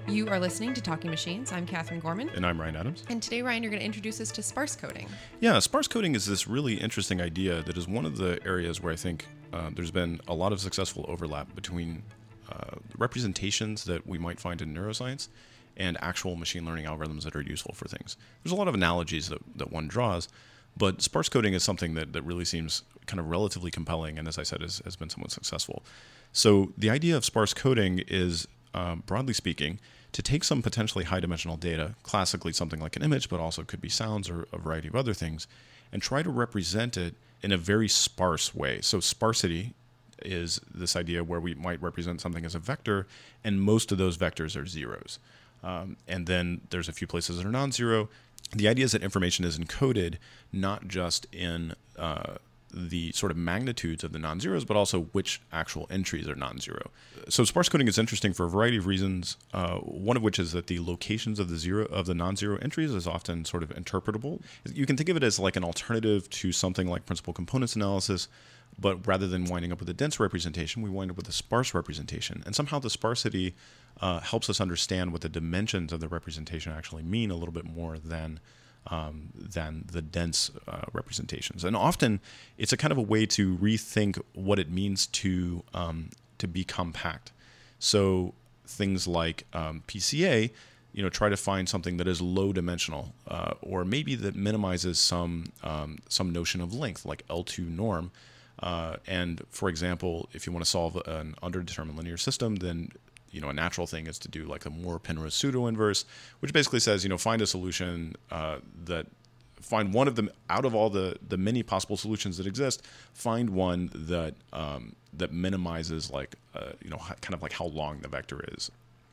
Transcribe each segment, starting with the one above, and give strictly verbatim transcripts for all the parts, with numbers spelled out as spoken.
You are listening to Talking Machines. I'm Catherine Gorman. And I'm Ryan Adams. And today, Ryan, you're going to introduce us to sparse coding. Yeah, sparse coding is this really interesting idea that is one of the areas where I think uh, there's been a lot of successful overlap between uh, representations that we might find in neuroscience and actual machine learning algorithms that are useful for things. There's a lot of analogies that, that one draws, but sparse coding is something that, that really seems kind of relatively compelling and, as I said, has, has been somewhat successful. So the idea of sparse coding is, uh, broadly speaking, to take some potentially high-dimensional data, classically something like an image, but also could be sounds or a variety of other things, and try to represent it in a very sparse way. So sparsity is this idea where we might represent something as a vector, and most of those vectors are zeros. Um, and then there's a few places that are non-zero. The idea is that information is encoded not just in uh, the sort of magnitudes of the non-zeros, but also which actual entries are non-zero. So sparse coding is interesting for a variety of reasons. Uh, one of which is that the locations of the zero of the non-zero entries is often sort of interpretable. You can think of it as like an alternative to something like principal components analysis, but rather than winding up with a dense representation, we wind up with a sparse representation. And somehow the sparsity uh, helps us understand what the dimensions of the representation actually mean a little bit more than um, than the dense uh, representations. And often it's a kind of a way to rethink what it means to um, to be compact. So things like um, P C A, you know, try to find something that is low dimensional, uh, or maybe that minimizes some um, some notion of length, like L two norm. Uh, and for example, if you want to solve an underdetermined linear system, then you know a natural thing is to do like a Moore-Penrose pseudo-inverse, which basically says you know find a solution uh, that find one of them out of all the the many possible solutions that exist. Find one that um, that minimizes like uh, you know kind of like how long the vector is.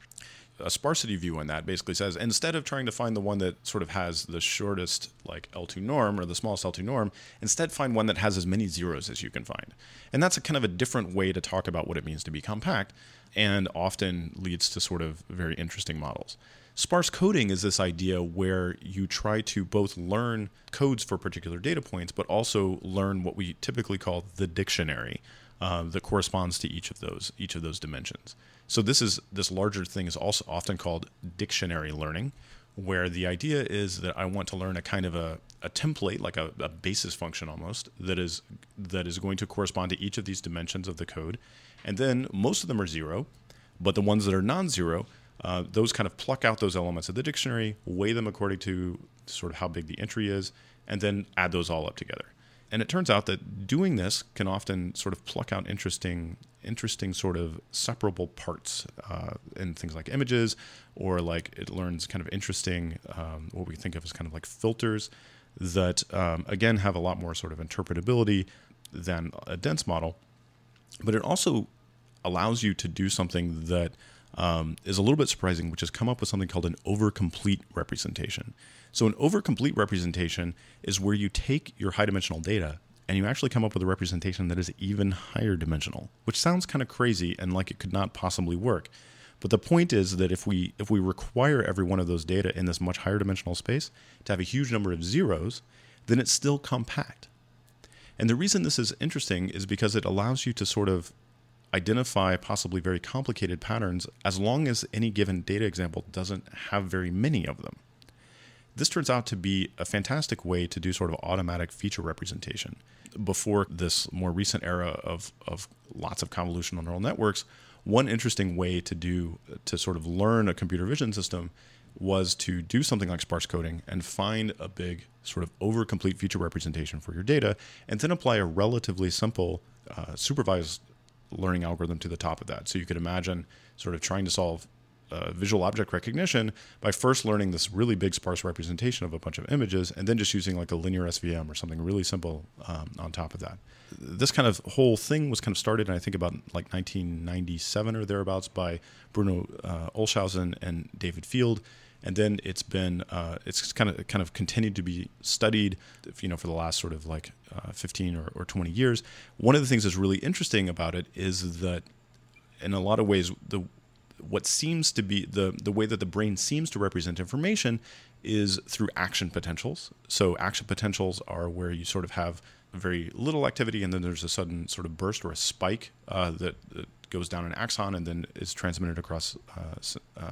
A sparsity view on that basically says instead of trying to find the one that sort of has the shortest like L two norm or the smallest L two norm, instead find one that has as many zeros as you can find. And that's a kind of a different way to talk about what it means to be compact, and often leads to sort of very interesting models. Sparse coding is this idea where you try to both learn codes for particular data points, but also learn what we typically call the dictionary uh, that corresponds to each of those each of those dimensions. So this is this larger thing is also often called dictionary learning, where the idea is that I want to learn a kind of a, a template, like a, a basis function almost, that is that is going to correspond to each of these dimensions of the code. And then most of them are zero, but the ones that are non-zero, uh, those kind of pluck out those elements of the dictionary, weigh them according to sort of how big the entry is, and then add those all up together. And it turns out that doing this can often sort of pluck out interesting, interesting sort of separable parts uh, in things like images, or like it learns kind of interesting, um, what we think of as kind of like filters that, um, again, have a lot more sort of interpretability than a dense model. But it also allows you to do something that um, is a little bit surprising, which is come up with something called an overcomplete representation. So an overcomplete representation is where you take your high-dimensional data and you actually come up with a representation that is even higher dimensional, which sounds kind of crazy and like it could not possibly work. But the point is that if we if we require every one of those data in this much higher dimensional space to have a huge number of zeros, then it's still compact. And the reason this is interesting is because it allows you to sort of identify possibly very complicated patterns as long as any given data example doesn't have very many of them. This turns out to be a fantastic way to do sort of automatic feature representation. Before this more recent era of, of lots of convolutional neural networks, one interesting way to do to sort of learn a computer vision system was to do something like sparse coding and find a big sort of over-complete feature representation for your data, and then apply a relatively simple uh, supervised learning algorithm to the top of that. So you could imagine sort of trying to solve Uh, visual object recognition by first learning this really big sparse representation of a bunch of images, and then just using like a linear S V M or something really simple um, on top of that. This kind of whole thing was kind of started, I think, about like nineteen ninety-seven or thereabouts by Bruno uh, Olshausen and David Field, and then it's been uh, it's kind of kind of continued to be studied, you know, for the last sort of like uh, fifteen or, or twenty years. One of the things that's really interesting about it is that, in a lot of ways, the what seems to be the, the way that the brain seems to represent information is through action potentials. So action potentials are where you sort of have very little activity and then there's a sudden sort of burst or a spike uh, that, that goes down an axon and then is transmitted across uh, uh,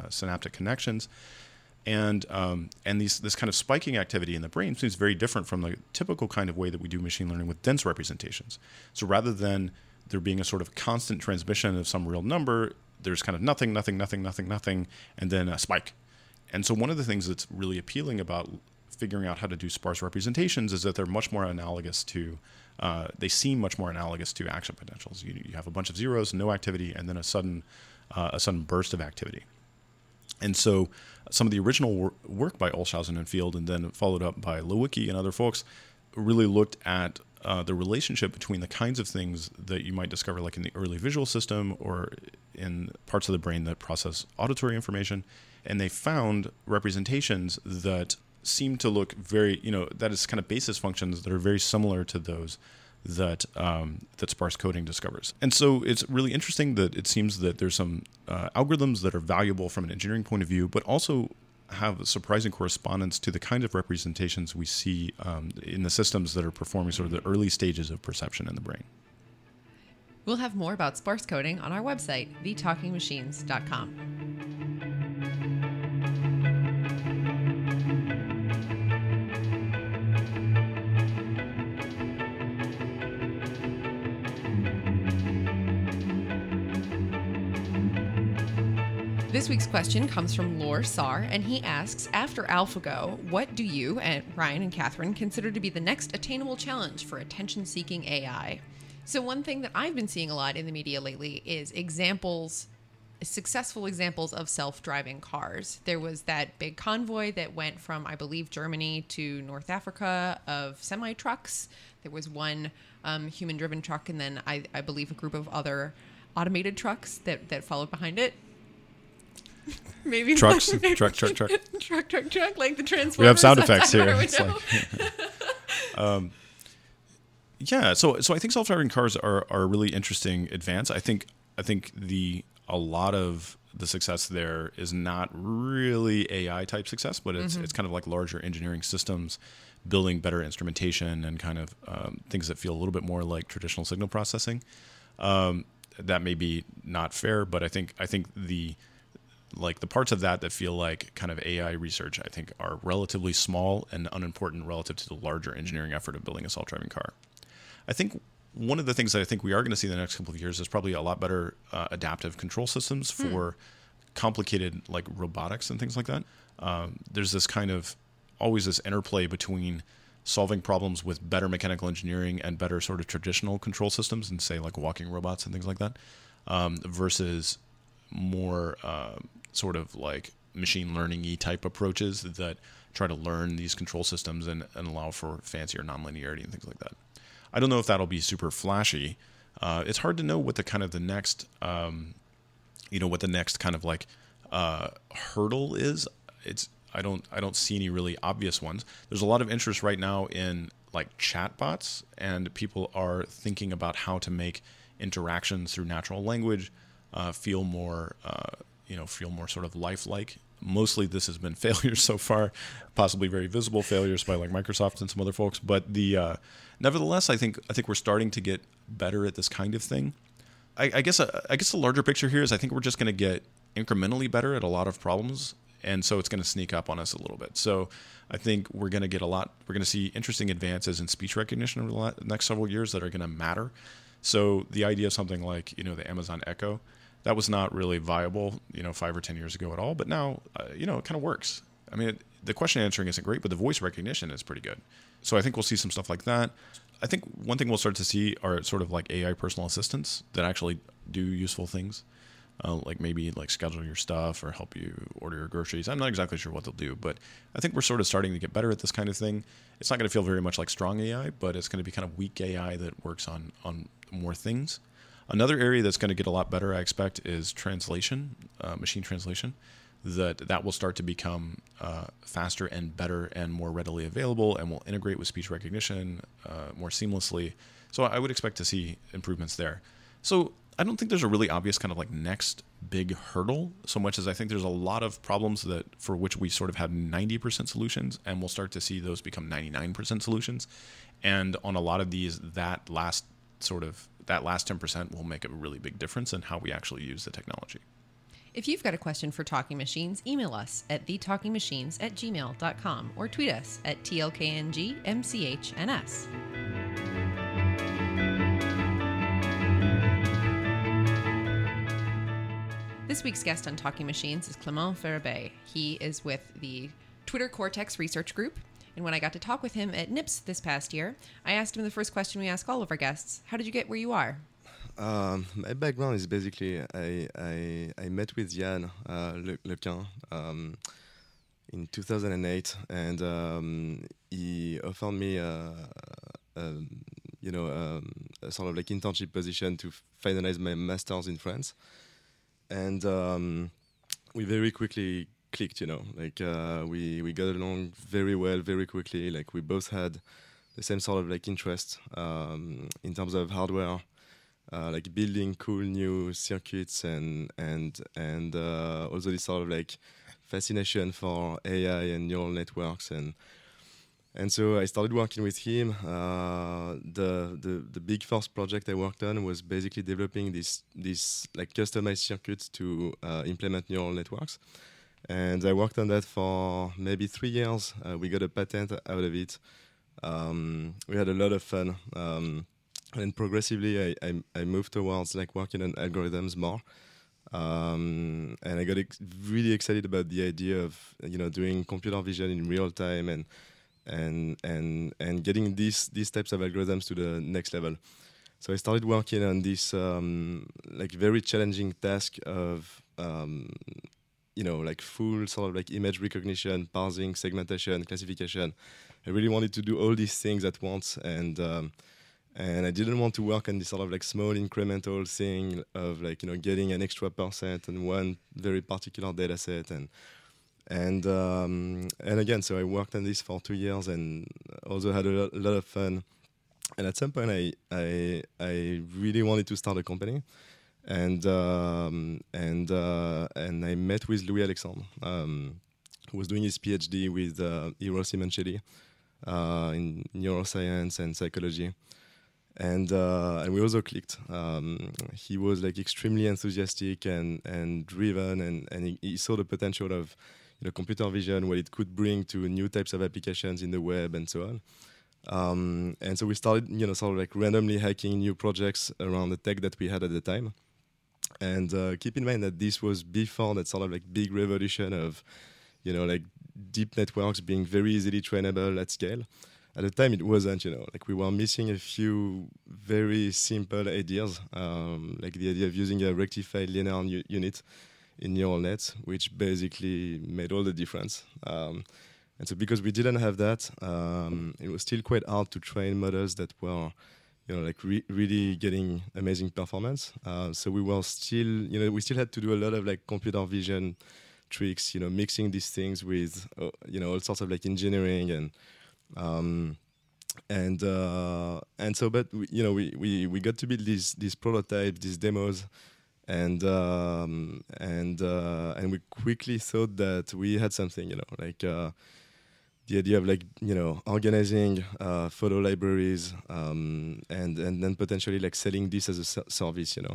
synaptic connections. And um, and these this kind of spiking activity in the brain seems very different from the typical kind of way that we do machine learning with dense representations. So rather than there being a sort of constant transmission of some real number, there's kind of nothing, nothing, nothing, nothing, nothing, and then a spike. And so one of the things that's really appealing about figuring out how to do sparse representations is that they're much more analogous to, uh, they seem much more analogous to action potentials. You, you have a bunch of zeros, no activity, and then a sudden, uh, a sudden burst of activity. And so some of the original wor- work by Olshausen and Field, and then followed up by Lewicki and other folks, really looked at uh, the relationship between the kinds of things that you might discover like in the early visual system or in parts of the brain that process auditory information. And they found representations that seem to look very, you know, that is kind of basis functions that are very similar to those that um, that sparse coding discovers. And so it's really interesting that it seems that there's some uh, algorithms that are valuable from an engineering point of view, but also have a surprising correspondence to the kind of representations we see um, in the systems that are performing sort of the early stages of perception in the brain. We'll have more about sparse coding on our website, the talking machines dot com. This week's question comes from Lor Sar, and he asks, after AlphaGo, what do you, and Ryan and Catherine, consider to be the next attainable challenge for attention-seeking A I? So one thing that I've been seeing a lot in the media lately is examples, successful examples of self-driving cars. There was that big convoy that went from, I believe, Germany to North Africa of semi-trucks. There was one um, human-driven truck, and then I, I believe a group of other automated trucks that, that followed behind it. Maybe trucks, truck, truck, truck, truck, truck, truck, like the Transformers. We have sound effects here. It's like, um, yeah, so so I think self-driving cars are, are a really interesting advance. I think I think the a lot of the success there is not really A I type success, but it's mm-hmm. it's kind of like larger engineering systems building better instrumentation and kind of um, things that feel a little bit more like traditional signal processing. Um, that may be not fair, but I think I think the like the parts of that that feel like kind of A I research, I think are relatively small and unimportant relative to the larger engineering effort of building a self-driving car. I think one of the things that I think we are going to see in the next couple of years is probably a lot better uh, adaptive control systems for hmm. complicated like robotics and things like that. Um, there's this kind of always this interplay between solving problems with better mechanical engineering and better sort of traditional control systems and say like walking robots and things like that um, versus more uh, sort of like machine learning-y type approaches that try to learn these control systems and, and allow for fancier nonlinearity and things like that. I don't know if that'll be super flashy. Uh, it's hard to know what the kind of the next, um, you know, what the next kind of like uh, hurdle is. It's I don't I don't see any really obvious ones. There's a lot of interest right now in like chatbots, and people are thinking about how to make interactions through natural language uh, feel more, uh, you know, feel more sort of lifelike. Mostly this has been failures so far, possibly very visible failures by like Microsoft and some other folks. But the uh, nevertheless, I think I think we're starting to get better at this kind of thing. I, I guess uh, I guess the larger picture here is I think we're just going to get incrementally better at a lot of problems, and so it's going to sneak up on us a little bit. So I think we're going to get a lot. We're going to see interesting advances in speech recognition over the next several years that are going to matter. So the idea of something like you know the Amazon Echo. That was not really viable, you know, five or ten years ago at all. But now, uh, you know, it kind of works. I mean, it, the question answering isn't great, but the voice recognition is pretty good. So I think we'll see some stuff like that. I think one thing we'll start to see are sort of like A I personal assistants that actually do useful things, uh, like maybe like schedule your stuff or help you order your groceries. I'm not exactly sure what they'll do, but I think we're sort of starting to get better at this kind of thing. It's not going to feel very much like strong A I, but it's going to be kind of weak A I that works on on more things. Another area that's going to get a lot better, I expect, is translation, uh, machine translation. That that will start to become uh, faster and better and more readily available, and will integrate with speech recognition uh, more seamlessly. So I would expect to see improvements there. So I don't think there's a really obvious kind of like next big hurdle, so much as I think there's a lot of problems that for which we sort of have ninety percent solutions, and we'll start to see those become ninety-nine percent solutions. And on a lot of these, that last sort of that last ten percent will make a really big difference in how we actually use the technology. If you've got a question for Talking Machines, email us at the talking machines at gmail dot com or tweet us at T L K N G M C H N S. This week's guest on Talking Machines is Clément Farabee. He is with the Twitter Cortex Research Group. And when I got to talk with him at N I P S this past year, I asked him the first question we ask all of our guests. How did you get where you are? Um, my background is basically I I, I met with Yann uh, Le, Lequin um, in two thousand eight, and um, he offered me a, a you know um, a sort of like internship position to finalize my masters in France, and um, we very quickly clicked. You know, like uh, we we got along very well very quickly. Like we both had the same sort of like interest um, in terms of hardware. Uh, like building cool new circuits and and and uh, also this sort of like fascination for A I and neural networks, and and so I started working with him. Uh, the the the big first project I worked on was basically developing this this like customized circuits to uh, implement neural networks, and I worked on that for maybe three years. Uh, we got a patent out of it. Um, we had a lot of fun. Um, And progressively, I, I I moved towards like working on algorithms more, um, and I got ex- really excited about the idea of you know doing computer vision in real time and and and and getting these these types of algorithms to the next level. So I started working on this um, like very challenging task of um, you know like full sort of like image recognition, parsing, segmentation, classification. I really wanted to do all these things at once, and um, And I didn't want to work on this sort of like small incremental thing of like, you know, getting an extra percent on one very particular data set. And and um, and again, so I worked on this for two years and also had a lot, a lot of fun. And at some point, I I I really wanted to start a company. And um, and uh, and I met with Louis Alexandre, um, who was doing his PhD with uh, Eero Simoncelli uh, in neuroscience and psychology. And uh, and we also clicked. Um, he was like extremely enthusiastic and, and driven, and, and he, he saw the potential of you know computer vision, what it could bring to new types of applications in the web and so on. Um, and so we started, you know, sort of like randomly hacking new projects around the tech that we had at the time. And uh, keep in mind that this was before that sort of like big revolution of, you know, like deep networks being very easily trainable at scale. At the time, it wasn't, you know, like we were missing a few very simple ideas, um, like the idea of using a rectified linear u- unit in neural nets, which basically made all the difference. Um, and so because we didn't have that, um, it was still quite hard to train models that were, you know, like re- really getting amazing performance. Uh, so we were still, you know, we still had to do a lot of like computer vision tricks, you know, mixing these things with, uh, you know, all sorts of like engineering and, Um, and uh, and so, but we, you know, we, we, we got to build these these prototypes, these demos, and um, and uh, and we quickly thought that we had something, you know, like uh, the idea of like you know organizing uh, photo libraries, um, and and then potentially like selling this as a ser- service, you know.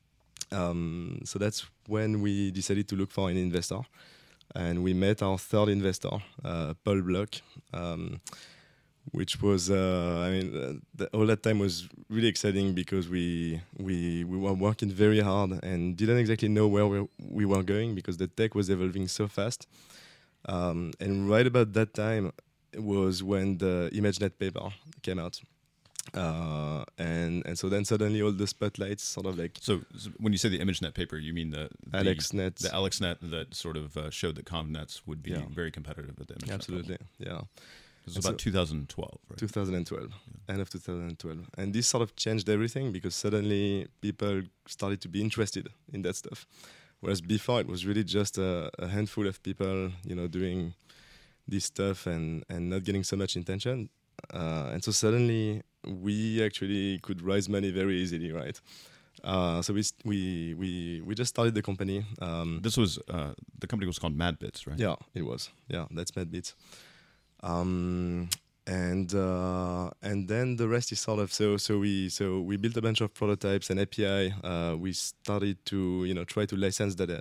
Um, so that's when we decided to look for an investor. And we met our third investor, uh, Paul Bloch, um, which was, uh, I mean, uh, the, all that time was really exciting because we we we were working very hard and didn't exactly know where we, we were going because the tech was evolving so fast. Um, and right about that time was when the ImageNet paper came out. Uh, and and so then suddenly all the spotlights sort of like so, so when you say the ImageNet paper, you mean the, the AlexNet, the AlexNet that sort of uh, showed that ConvNets would be yeah. very competitive at the ImageNet absolutely level. Yeah. It was and about so twenty twelve, right? twenty twelve, yeah. End of twenty twelve, and this sort of changed everything because suddenly people started to be interested in that stuff, whereas before it was really just a, a handful of people, you know, doing this stuff and and not getting so much attention, uh, and so suddenly we actually could raise money very easily, right? Uh, so we we we we just started the company. Um, this was uh, the company was called MadBits, right? Yeah, it was. Yeah, that's MadBits. Um, and uh, and then the rest is sort of so so we so we built a bunch of prototypes and A P I. Uh, we started to you know try to license that uh,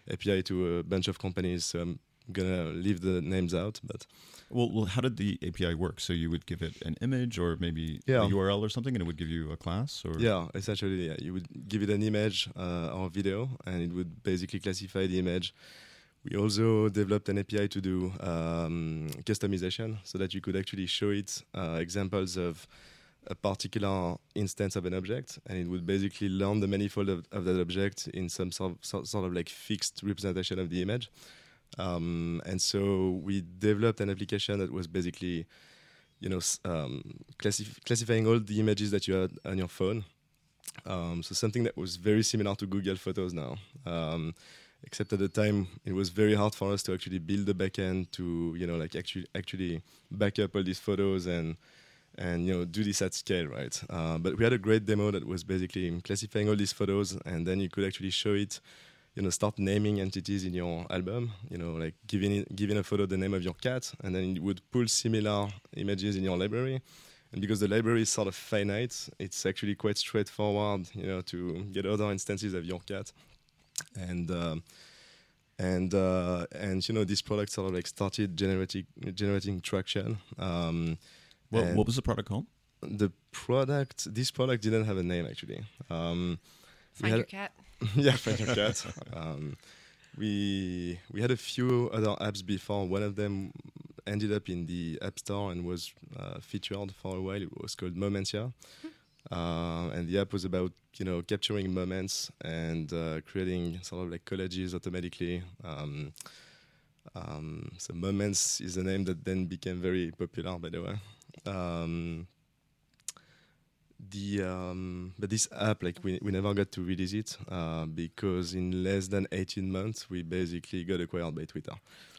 A P I to a bunch of companies. So I'm gonna leave the names out, but well, well, how did the A P I work? So you would give it an image or maybe yeah. a U R L or something, and it would give you a class, or yeah, essentially, yeah, you would give it an image uh, or video, and it would basically classify the image. We also developed an A P I to do um, customization, so that you could actually show it uh, examples of a particular instance of an object, and it would basically learn the manifold of, of that object in some sort of, sort, sort of like fixed representation of the image. Um, and so we developed an application that was basically, you know, um, classif- classifying all the images that you had on your phone. Um, so something that was very similar to Google Photos now. Um, except at the time, it was very hard for us to actually build the backend to, you know, like actually actually back up all these photos and and you know do this at scale, right? Uh, but we had a great demo that was basically classifying all these photos, and then you could actually show it, you know, start naming entities in your album, you know, like giving it, giving a photo the name of your cat, and then it would pull similar images in your library. And because the library is sort of finite, it's actually quite straightforward, you know, to get other instances of your cat. And uh, and uh, and you know, this product sort of like started generating generating traction. Um, Well, what was the product called? The product, this product didn't have a name actually. Um, Find your cat. yeah, Find Your Cat. um, we we had a few other apps before. One of them ended up in the App Store and was uh, featured for a while. It was called Momentia, uh, and the app was about, you know, capturing moments and uh, creating sort of like collages automatically. Um, um, so Moments is a name that then became very popular, by the way. Um, the um, but this app, like we we never got to release it uh, because in less than eighteen months we basically got acquired by Twitter.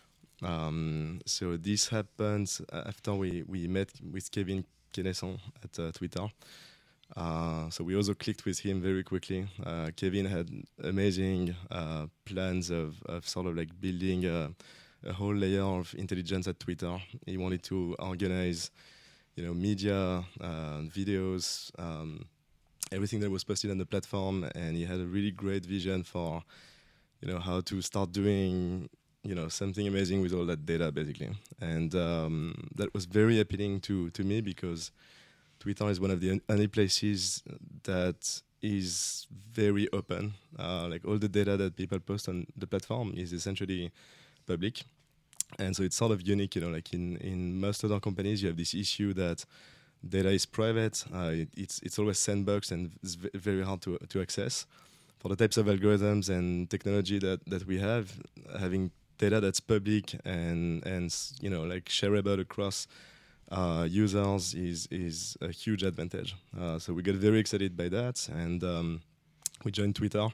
Um, so this happened after we we met with Kevin Kenneson at uh, Twitter. Uh, so we also clicked with him very quickly. Uh, Kevin had amazing uh, plans of of sort of like building a, a whole layer of intelligence at Twitter. He wanted to organize, you know, media, uh, videos, um, everything that was posted on the platform, and he had a really great vision for, you know, how to start doing, you know, something amazing with all that data, basically. And um, that was very appealing to to me because Twitter is one of the only places that is very open. Uh, like all the data that people post on the platform is essentially public. And so it's sort of unique, you know, like in, in most other companies, you have this issue that data is private, uh, it, it's it's always sandboxed and it's v- very hard to to access. For the types of algorithms and technology that, that we have, having data that's public and, and you know, like shareable across uh, users is is a huge advantage. Uh, so we got very excited by that, and um, we joined Twitter.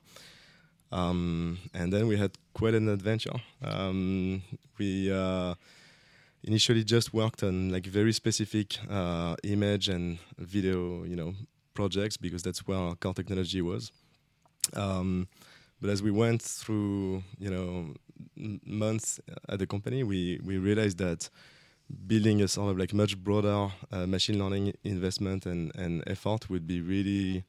Um, and then we had quite an adventure. Um, we uh, initially just worked on like very specific uh, image and video, you know, projects because that's where our core technology was. Um, but as we went through, you know, m- months at the company, we we realized that building a sort of like much broader uh, machine learning investment and, and effort would be really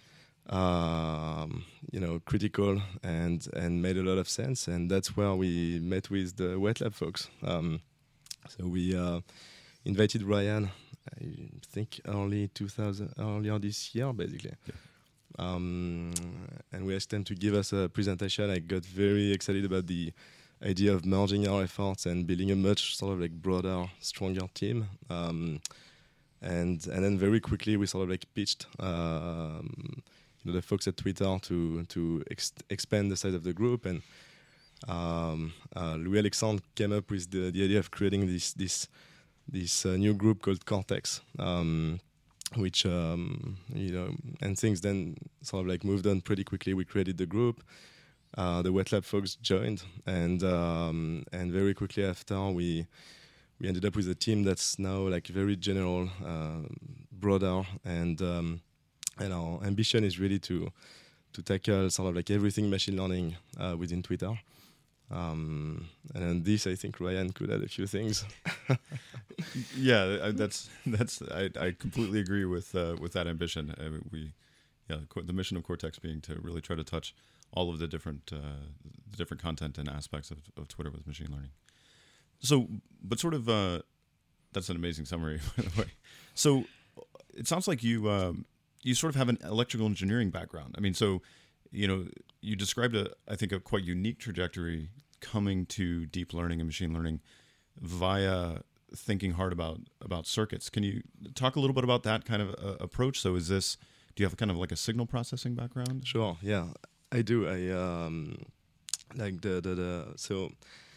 Um, you know, critical and and made a lot of sense, and that's where we met with the Wet Lab folks. Um, so we uh, invited Ryan, I think early two thousand, earlier this year, basically, yeah. um, and we asked them to give us a presentation. I got very excited about the idea of merging our efforts and building a much sort of like broader, stronger team. Um, and and then very quickly we sort of like pitched. Um, the folks at Twitter to to ex- expand the size of the group, and um, uh, Louis Alexandre came up with the, the idea of creating this this this uh, new group called Cortex, um, which um, you know, and things then sort of like moved on pretty quickly. We created the group, uh, the Wet Lab folks joined, and um, and very quickly after we we ended up with a team that's now like very general, uh, broader, and um, And our ambition is really to to tackle sort of like everything machine learning uh, within Twitter. Um, and on this, I think Ryan could add a few things. yeah, I, that's that's I, I completely agree with uh, with that ambition. I mean, we, yeah, the mission of Cortex being to really try to touch all of the different uh, the different content and aspects of, of Twitter with machine learning. So, but sort of, uh, that's an amazing summary, by the way. So, it sounds like you um, you sort of have an electrical engineering background. I mean, so, you know, you described a, I think, a quite unique trajectory coming to deep learning and machine learning via thinking hard about about circuits. Can you talk a little bit about that kind of uh, approach? So, is this, do you have kind of like a signal processing background? Sure. Yeah, I do. I um, like the the, the so.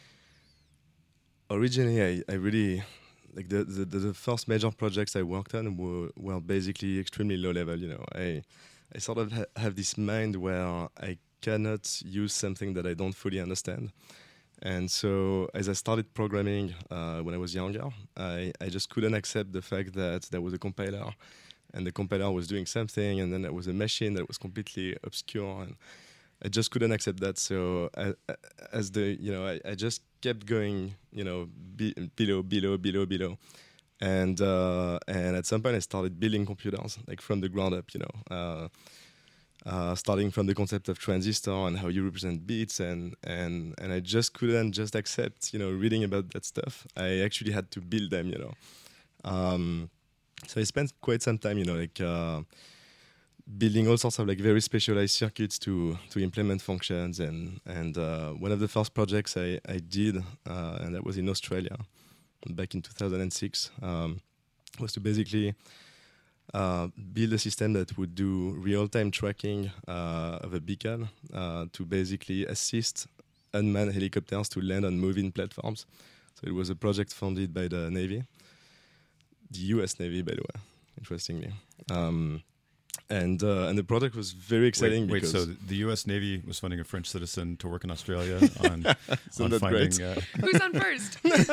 Originally, I, I really, like the, the, the first major projects I worked on were, were basically extremely low level, you know. I, I sort of ha- have this mind where I cannot use something that I don't fully understand. And so as I started programming uh, when I was younger, I, I just couldn't accept the fact that there was a compiler and the compiler was doing something and then there was a machine that was completely obscure, and I just couldn't accept that. So uh, as the, you know, I, I just kept going, you know, be, below, below, below, below. And uh, and at some point I started building computers, like from the ground up, you know, uh, uh, starting from the concept of transistor and how you represent bits. And, and, and I just couldn't just accept, you know, reading about that stuff. I actually had to build them, you know. Um, so I spent quite some time, you know, like... Uh, building all sorts of like very specialized circuits to to implement functions, and and uh, one of the first projects I I did, uh, and that was in Australia, back in two thousand six, um, was to basically uh, build a system that would do real-time tracking uh, of a beacon uh, to basically assist unmanned helicopters to land on moving platforms. So it was a project funded by the Navy, the U S Navy, by the way, interestingly. Um, And uh, and the project was very exciting. Wait, wait, because so the U S Navy was funding a French citizen to work in Australia on, on that finding... great? Uh, Who's on first?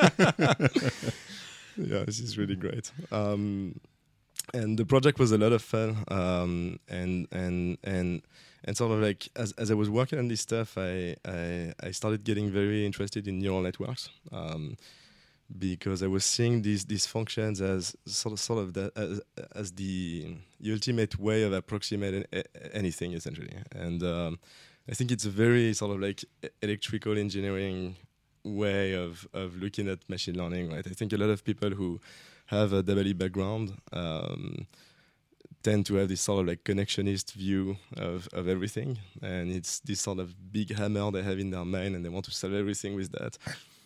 Yeah, this is really great. Um, and the project was a lot of fun. Um, and and and and sort of like as as I was working on this stuff, I I, I started getting very interested in neural networks. Um, because I was seeing these these functions as sort of sort of the, as, as the ultimate way of approximating a- anything, essentially. And um, I think it's a very sort of like electrical engineering way of of looking at machine learning, right? I think a lot of people who have a W background um, tend to have this sort of like connectionist view of, of everything, and it's this sort of big hammer they have in their mind, and they want to solve everything with that.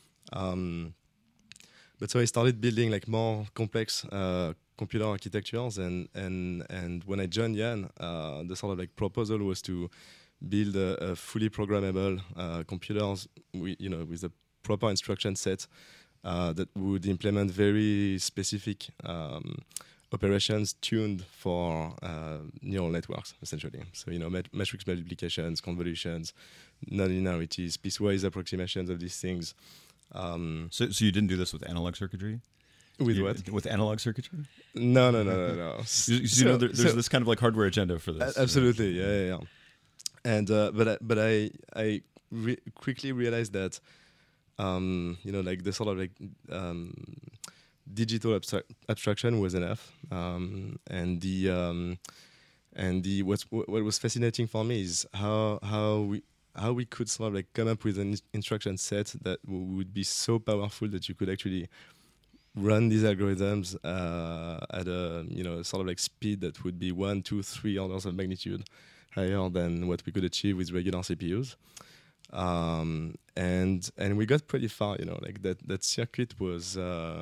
Um, But so I started building like more complex uh, computer architectures, and and and when I joined Yann, uh, the sort of like proposal was to build a, a fully programmable uh, computers, we, you know, with a proper instruction set uh, that would implement very specific um, operations tuned for uh, neural networks, essentially. So you know, mat- matrix multiplications, convolutions, nonlinearities, piecewise approximations of these things. Um, so, so you didn't do this with analog circuitry? With you, what? With analog circuitry? No, no, no, no, no. you, so, you know, there, there's so, this kind of like hardware agenda for this. Uh, absolutely, yeah, yeah, yeah. And uh, but I, but I I re- quickly realized that um, you know, like the sort of like um, digital abstra- abstraction was enough, um, and the um, and the what what was fascinating for me is how how we. how we could sort of like come up with an instruction set that w- would be so powerful that you could actually run these algorithms uh, at a, you know, sort of like speed that would be one, two, three orders of magnitude higher than what we could achieve with regular C P Us. Um, and and we got pretty far, you know, like that that circuit was uh,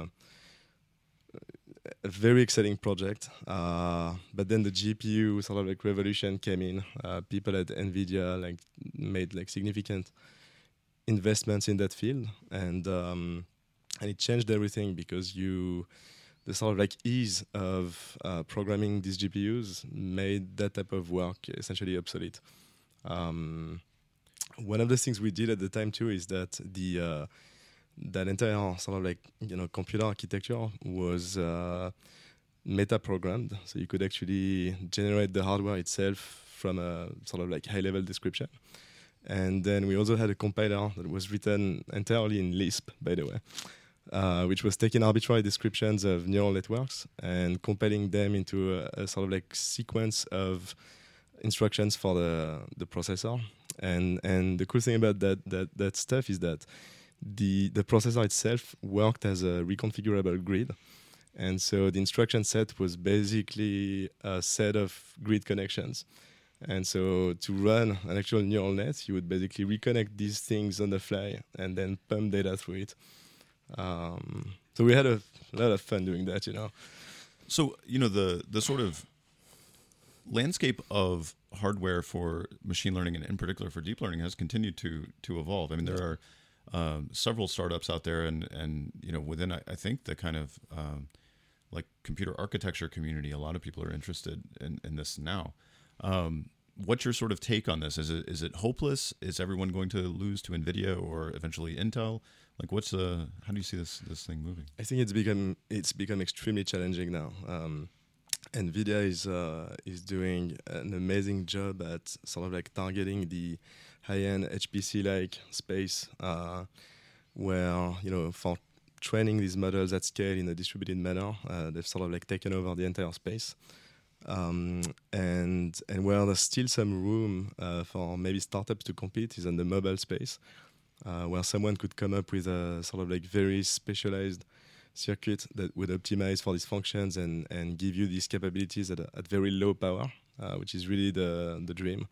a very exciting project. Uh, but then the G P U sort of like revolution came in. Uh, people at NVIDIA like made like significant investments in that field, and um, and it changed everything, because you the sort of like ease of uh, programming these G P Us made that type of work essentially obsolete. Um, one of the things we did at the time too is that the uh, that entire sort of like, you know, computer architecture was uh, meta-programmed, so you could actually generate the hardware itself from a sort of like high-level description. And then we also had a compiler that was written entirely in Lisp, by the way, uh, which was taking arbitrary descriptions of neural networks and compiling them into a, a sort of like sequence of instructions for the, the processor. And and the cool thing about that that that stuff is that the the processor itself worked as a reconfigurable grid. And so the instruction set was basically a set of grid connections. And so to run an actual neural net, you would basically reconnect these things on the fly and then pump data through it. Um, so we had a lot of fun doing that, you know. So, you know, the the sort of landscape of hardware for machine learning and in particular for deep learning has continued to to evolve. I mean, there are um, several startups out there and, and you know, within, I, I think, the kind of um, like computer architecture community, a lot of people are interested in, in this now. Um, what's your sort of take on this? Is it is it hopeless? Is everyone going to lose to NVIDIA or eventually Intel? Like, what's the? How do you see this this thing moving? I think it's become it's become extremely challenging now. Um, NVIDIA is uh, is doing an amazing job at sort of like targeting the high-end H P C-like space, uh, where you know for training these models at scale in a distributed manner, uh, they've sort of like taken over the entire space. Um, and and where there's still some room uh, for maybe startups to compete is in the mobile space, uh, where someone could come up with a sort of like very specialized circuit that would optimize for these functions and, and give you these capabilities at, a, at very low power, uh, which is really the the dream.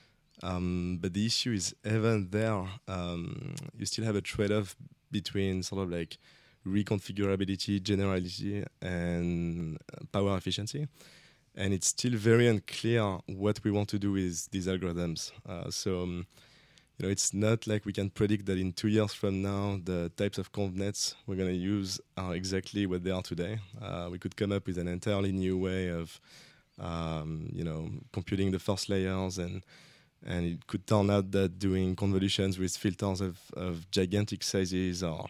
Um, but the issue is even there, um, you still have a trade-off between sort of like reconfigurability, generality, and power efficiency. And it's still very unclear what we want to do with these algorithms. Uh, so, um, you know, it's not like we can predict that in two years from now, the types of convnets we're going to use are exactly what they are today. Uh, we could come up with an entirely new way of, um, you know, computing the first layers, and and it could turn out that doing convolutions with filters of, of gigantic sizes or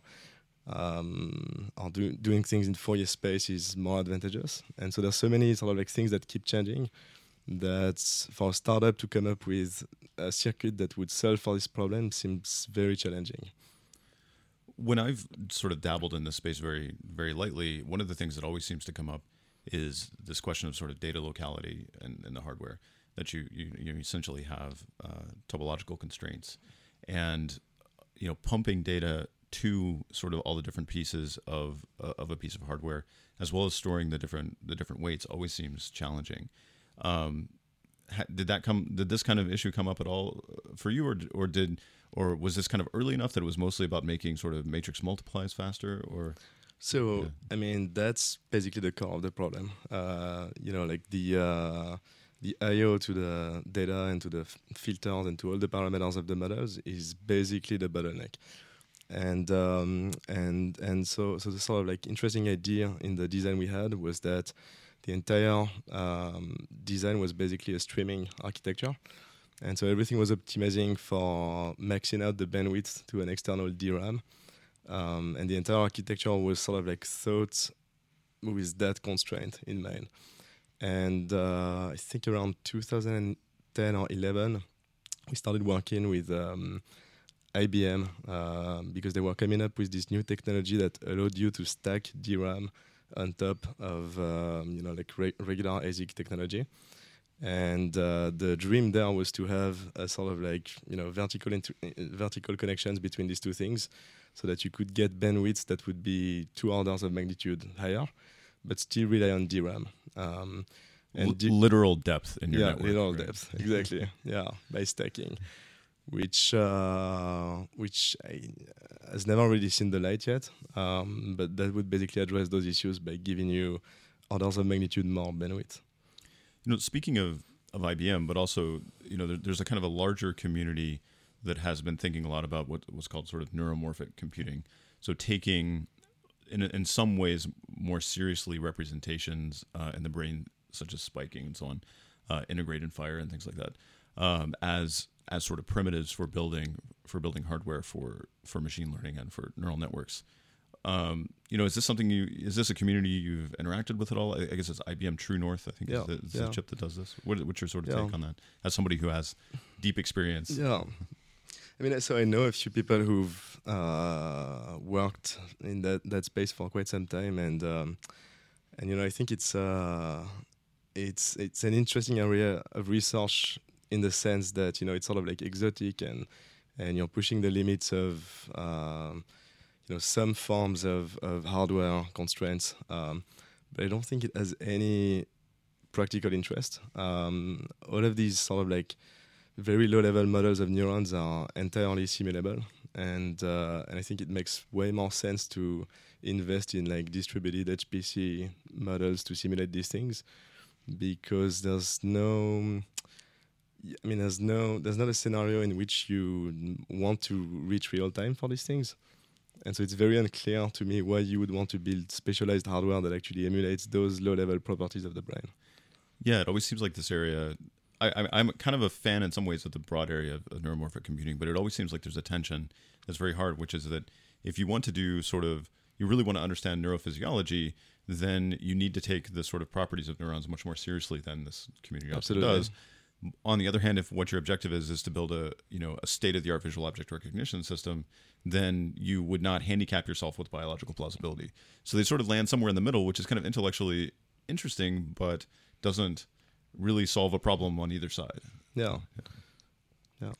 Um, or do, doing things in Fourier space is more advantageous. And so there's so many sort of like things that keep changing that for a startup to come up with a circuit that would solve for this problem seems very challenging. When I've sort of dabbled in this space very, very lightly, one of the things that always seems to come up is this question of sort of data locality in, in the hardware, that you, you, you essentially have uh, topological constraints. And, you know, pumping data to sort of all the different pieces of uh, of a piece of hardware, as well as storing the different the different weights, always seems challenging. Um, ha, did that come? Did this kind of issue come up at all for you, or or did or was this kind of early enough that it was mostly about making sort of matrix multiplies faster? Or so yeah. I mean, that's basically the core of the problem. Uh, you know, like the uh, the I O to the data and to the f- filters and to all the parameters of the models is basically the bottleneck. And um, and and so so the sort of like interesting idea in the design we had was that the entire um, design was basically a streaming architecture, and so everything was optimizing for maxing out the bandwidth to an external D RAM, um, and the entire architecture was sort of like thought with that constraint in mind. And uh, I think around two thousand ten or eleven, we started working with Um, I B M uh, because they were coming up with this new technology that allowed you to stack D RAM on top of um, you know like re- regular A S I C technology, and uh, the dream there was to have a sort of like you know vertical inter- vertical connections between these two things, so that you could get bandwidths that would be two orders of magnitude higher, but still rely on D RAM. Um, and L- d- literal depth in your yeah, network. literal right? depth, exactly. Yeah, by stacking. Which uh, which I, uh, has never really seen the light yet, um, but that would basically address those issues by giving you orders of magnitude more bandwidth. You know, speaking of, of I B M, but also you know, there, there's a kind of a larger community that has been thinking a lot about what was called sort of neuromorphic computing. So taking, in in some ways, more seriously representations uh, in the brain, such as spiking and so on, uh, integrated fire and things like that, um, as as sort of primitives for building for building hardware for, for machine learning and for neural networks. Um, you know, is this something you is this a community you've interacted with at all? I, I guess it's I B M True North, I think yeah, is, the, is yeah. the chip that does this. What, what's your sort of yeah. take on that? As somebody who has deep experience. Yeah. I mean, so I know a few people who've uh, worked in that, that space for quite some time, and um, and you know, I think it's uh, it's it's an interesting area of research in the sense that, you know, it's sort of like exotic and and you're pushing the limits of um, you know, some forms of, of hardware constraints. Um, but I don't think it has any practical interest. Um, all of these sort of like very low-level models of neurons are entirely simulable, and uh, and I think it makes way more sense to invest in like distributed H P C models to simulate these things, because there's no, I mean, there's no, there's not a scenario in which you want to reach real time for these things. And so it's very unclear to me why you would want to build specialized hardware that actually emulates those low-level properties of the brain. Yeah, it always seems like this area. I, I, I'm kind of a fan in some ways of the broad area of, of neuromorphic computing, but it always seems like there's a tension that's very hard, which is that if you want to do sort of, you really want to understand neurophysiology, then you need to take the sort of properties of neurons much more seriously than this community often does. On the other hand, if what your objective is is to build a, you know, a state-of-the-art visual object recognition system, then you would not handicap yourself with biological plausibility. So they sort of land somewhere in the middle, which is kind of intellectually interesting, but doesn't really solve a problem on either side. Yeah. Yeah.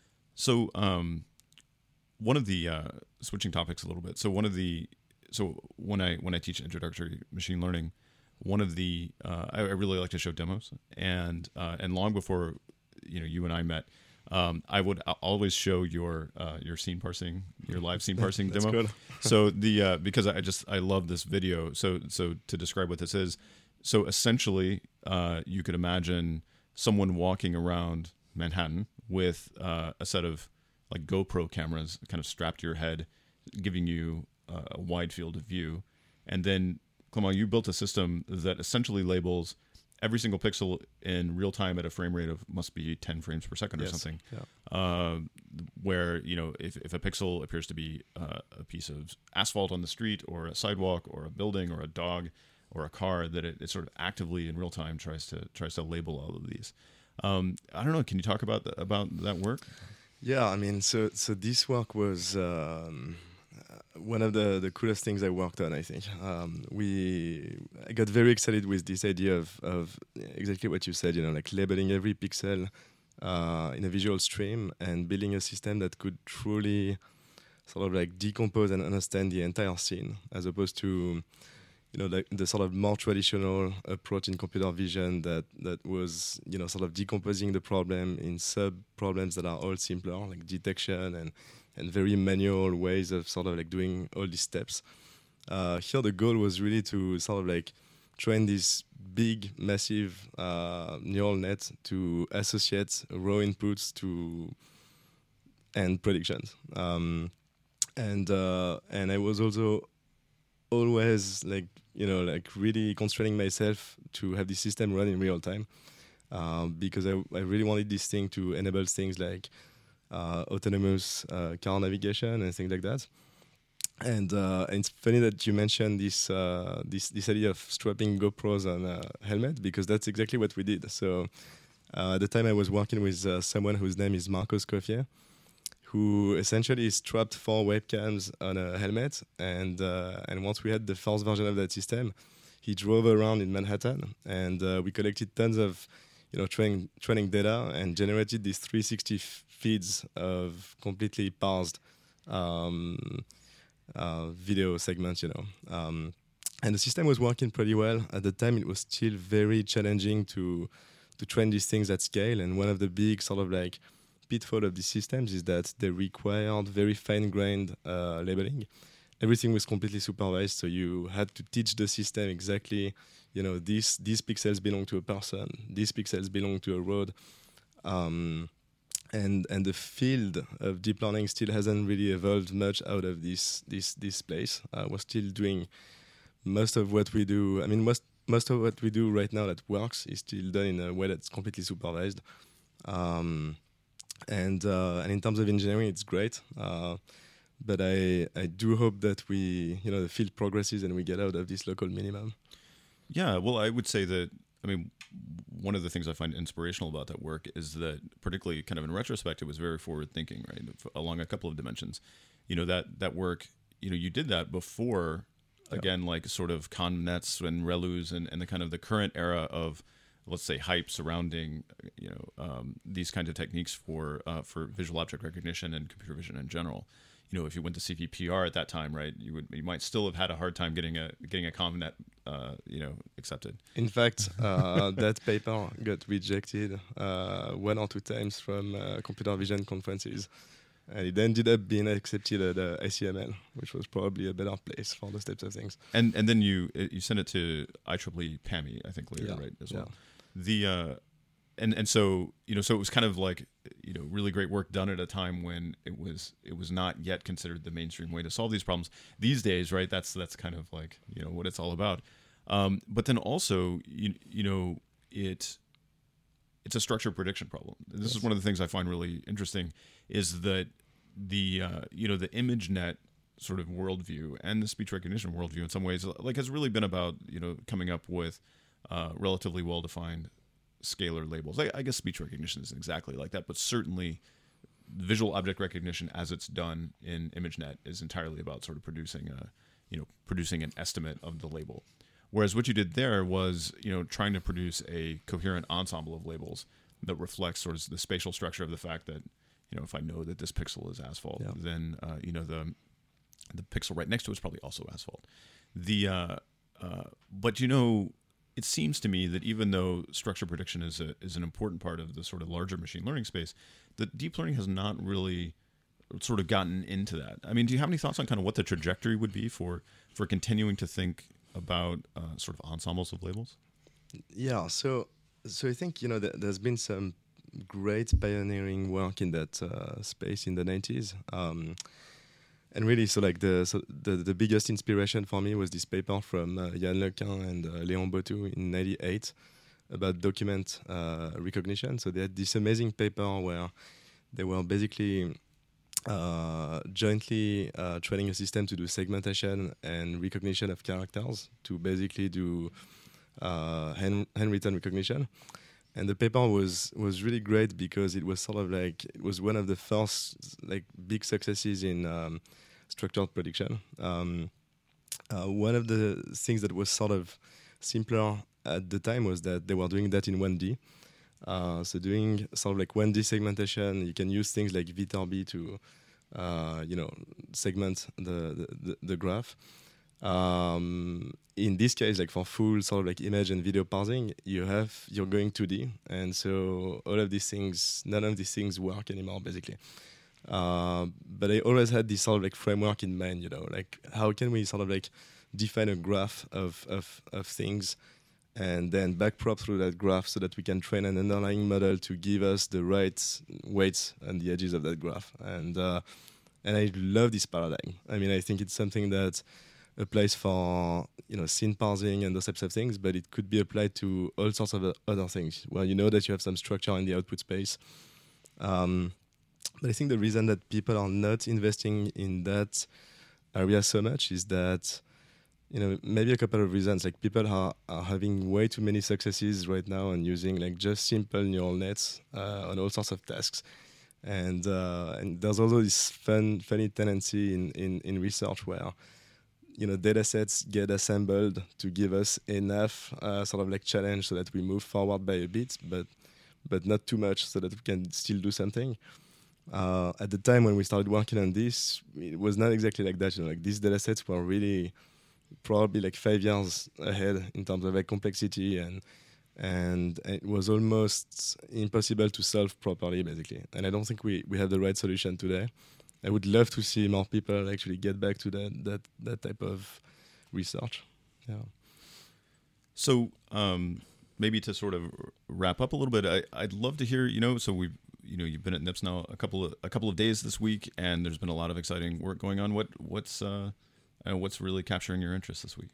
So um, one of the uh, switching topics a little bit. So one of the so when I when I teach introductory machine learning, one of the uh, I, I really like to show demos, and uh, and long before you know you and I met, um, I would always show your uh, your scene parsing, your live scene parsing That's demo. good. So the uh, because I just I love this video. So so to describe what this is, so essentially uh, you could imagine someone walking around Manhattan with uh, a set of like GoPro cameras kind of strapped to your head, giving you uh, a wide field of view, and then Clément, you built a system that essentially labels every single pixel in real time at a frame rate of must be ten frames per second or yes. something. Yeah. Uh, where, you know, if, if a pixel appears to be uh, a piece of asphalt on the street or a sidewalk or a building or a dog or a car, that it, it sort of actively in real time tries to tries to label all of these. Um, I don't know. Can you talk about the, about that work? Yeah, I mean, so so this work was um, one of the, the coolest things I worked on, I think. Um, we I got very excited with this idea of, of exactly what you said, you know, like labeling every pixel uh, in a visual stream and building a system that could truly sort of like decompose and understand the entire scene, as opposed to, you know, the, the sort of more traditional approach in computer vision that, that was, you know, sort of decomposing the problem in sub-problems that are all simpler, like detection and, and very manual ways of sort of like doing all these steps. Uh, here the goal was really to sort of like train this big, massive uh, neural net to associate raw inputs to and predictions. Um, and uh, and I was also always like, you know, like really constraining myself to have this system run in real time, uh, because I, I really wanted this thing to enable things like uh, autonomous uh, car navigation and things like that. And, uh, and it's funny that you mentioned this, uh, this this idea of strapping GoPros on a helmet, because that's exactly what we did. So uh, at the time I was working with uh, someone whose name is Marcos Coffier, who essentially strapped four webcams on a helmet, and uh, and once we had the first version of that system, he drove around in Manhattan, and uh, we collected tons of, you know, training training data and generated these three sixty f- feeds of completely parsed um, uh, video segments, you know. Um, and the system was working pretty well. At the time, it was still very challenging to to train these things at scale, and one of the big sort of like pitfall of these systems is that they required very fine-grained uh, labeling. Everything was completely supervised, so you had to teach the system exactly, you know, these these pixels belong to a person, these pixels belong to a road, um, and and the field of deep learning still hasn't really evolved much out of this this this place. Uh, we're still doing most of what we do. I mean, most most of what we do right now that works is still done in a way that's completely supervised. Um, And uh, and in terms of engineering, it's great. Uh, but I I do hope that we, you know, the field progresses and we get out of this local minimum. Yeah, well, I would say that, I mean, one of the things I find inspirational about that work is that, particularly kind of in retrospect, it was very forward-thinking, right, along a couple of dimensions. You know, that that work, you know, you did that before, again, yeah. like sort of ConNets and ReLUs and, and the kind of the current era of let's say, hype surrounding, you know, um, these kinds of techniques for uh, for visual object recognition and computer vision in general. You know, if you went to C V P R at that time, right, you would you might still have had a hard time getting a getting a ConvNet, uh, you know, accepted. In fact, uh, that paper got rejected uh, one or two times from uh, computer vision conferences, and it ended up being accepted at uh, I C M L, which was probably a better place for those types of things. And and then you you sent it to I triple E PAMI, I think later, Yeah. right, as well. Yeah. The uh, and and so you know, so it was kind of like, you know, really great work done at a time when it was it was not yet considered the mainstream way to solve these problems. These days, right, that's that's kind of like, you know, what it's all about. Um, but then also, you you know, it it's a structure prediction problem. This Yes. is one of the things I find really interesting, is that the uh, you know, the ImageNet sort of worldview and the speech recognition worldview in some ways, like, has really been about, you know, coming up with uh, relatively well-defined scalar labels. I, I guess speech recognition isn't exactly like that, but certainly visual object recognition as it's done in ImageNet is entirely about sort of producing a, you know, producing an estimate of the label. Whereas what you did there was, you know, trying to produce a coherent ensemble of labels that reflects sort of the spatial structure of the fact that, you know, if I know that this pixel is asphalt, Yeah. then, uh, you know, the the pixel right next to it is probably also asphalt. The uh, uh, but, you know, it seems to me that even though structure prediction is a, is an important part of the sort of larger machine learning space, that deep learning has not really sort of gotten into that. I mean, do you have any thoughts on kind of what the trajectory would be for, for continuing to think about uh, sort of ensembles of labels? Yeah, so so I think, you know, th- there's been some great pioneering work in that uh, space in the nineties. Um, and really, so like the, so the the biggest inspiration for me was this paper from uh, Yann Lequin and uh, Léon Bottou in ninety-eight about document uh, recognition. So they had this amazing paper where they were basically uh, jointly uh, training a system to do segmentation and recognition of characters to basically do uh, hand, handwritten recognition. And the paper was was really great because it was sort of like, it was one of the first like big successes in um, structured prediction. Um, uh, one of the things that was sort of simpler at the time was that they were doing that in one D. Uh, so doing sort of like one D segmentation, you can use things like Viterbi to, uh, you know, segment the the, the, the graph. Um, in this case, like for full sort of like image and video parsing, you have you're going two D, and so all of these things, none of these things work anymore, basically. Uh, but I always had this sort of like framework in mind, you know, like how can we sort of like define a graph of of, of things, and then backprop through that graph so that we can train an underlying model to give us the right weights on the edges of that graph. And uh, and I love this paradigm. I mean, I think it's something that applies for, you know, scene parsing and those types of things, but it could be applied to all sorts of other things where you know that you have some structure in the output space. Um, but I think the reason that people are not investing in that area so much is that, you know, maybe a couple of reasons. Like people are, are having way too many successes right now and using like just simple neural nets uh, on all sorts of tasks. And uh, and there's also this fun, funny tendency in, in, in research where, you know, data sets get assembled to give us enough uh, sort of like challenge so that we move forward by a bit, but but not too much so that we can still do something. Uh, at the time when we started working on this, it was not exactly like that. You know, like these data sets were really probably like five years ahead in terms of like complexity, and and it was almost impossible to solve properly, basically. And I don't think we, we have the right solution today. I would love to see more people actually get back to that that, that type of research. Yeah. So um, maybe to sort of wrap up a little bit, I, I'd love to hear, you know, so we've, you know, you've been at N I P S now a couple of a couple of days this week, and there's been a lot of exciting work going on. What what's uh, uh, what's really capturing your interest this week?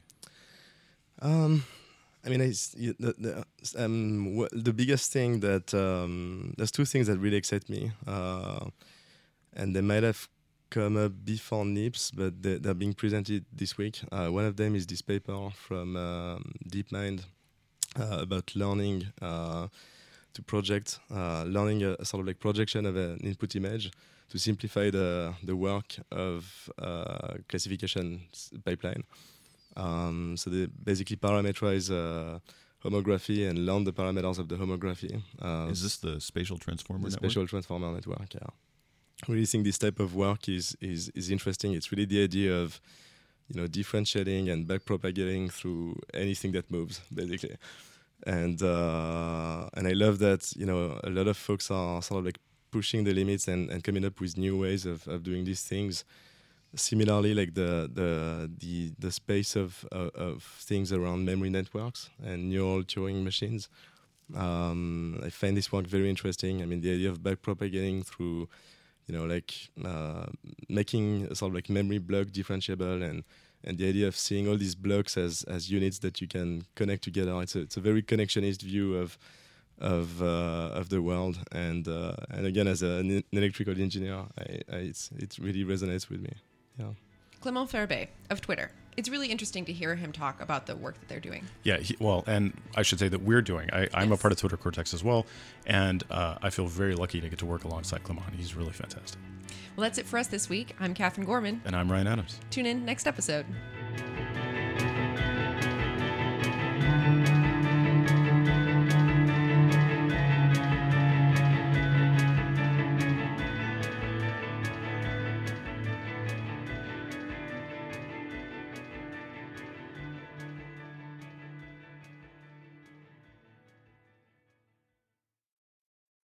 Um, I mean, I, the the, um, w- the biggest thing that um, there's two things that really excite me. Uh, And they might have come up before N I P S, but they, they're being presented this week. Uh, one of them is this paper from um, DeepMind uh, about learning uh, to project, uh, learning a, a sort of like projection of an input image to simplify the, the work of uh, classification pipeline. Um, so they basically parameterize uh, homography and learn the parameters of the homography. Uh, Is this the spatial transformer the network? spatial transformer network? Yeah. Really think this type of work is is is interesting. It's really the idea of, you know, differentiating and backpropagating through anything that moves, basically. And uh, and I love that, you know, a lot of folks are sort of like pushing the limits and, and coming up with new ways of, of doing these things. Similarly, like the the the, the space of, of of things around memory networks and neural Turing machines. Um, I find this work very interesting. I mean, the idea of backpropagating through, you know, like uh, making a sort of like memory block differentiable, and and the idea of seeing all these blocks as as units that you can connect together. It's a it's a very connectionist view of of uh, of the world, and uh, and again, as a, an electrical engineer, I, I it's it really resonates with me. Yeah. Clément Farebé of Twitter. It's really interesting to hear him talk about the work that they're doing. Yeah, he, well, and I should say that we're doing. I, I'm Yes. a part of Twitter Cortex as well, and uh, I feel very lucky to get to work alongside Clément. He's really fantastic. Well, that's it for us this week. I'm Catherine Gorman. And I'm Ryan Adams. Tune in next episode.